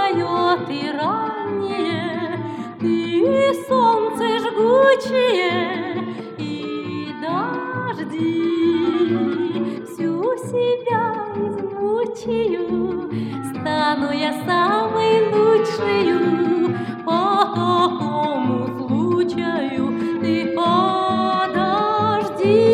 поет и раннее, и солнце жгучее, и дожди. Всю себя измучаю, стану я самой лучшею. По такому случаю ты подожди.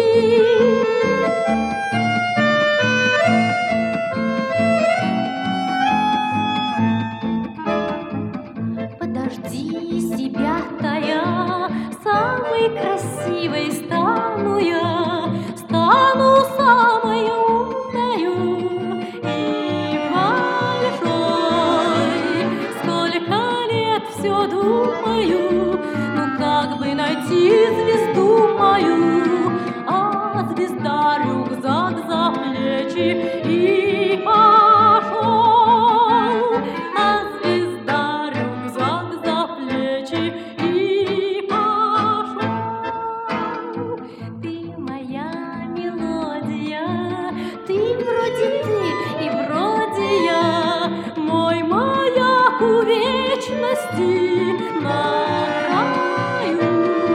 Подожди себя-то я, самой красивой стану я, стану самой умною и большой. Сколько лет все думаю, ну как бы найти звезду мою, а звезда рюкзак за плечи и пошел. А звезда рюкзак за плечи и пошел. Ты моя мелодия, ты вроде ты и вроде я, мой маяк у вечности на краю.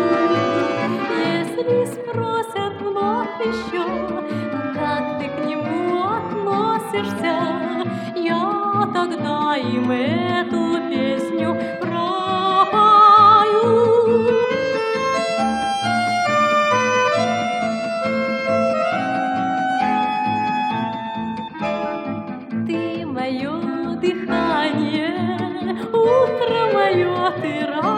Если спросят вновь еще, как ты к нему относишься, я тогда им эту песню пропою. Ты мое дыхание, утро мое, ты радость.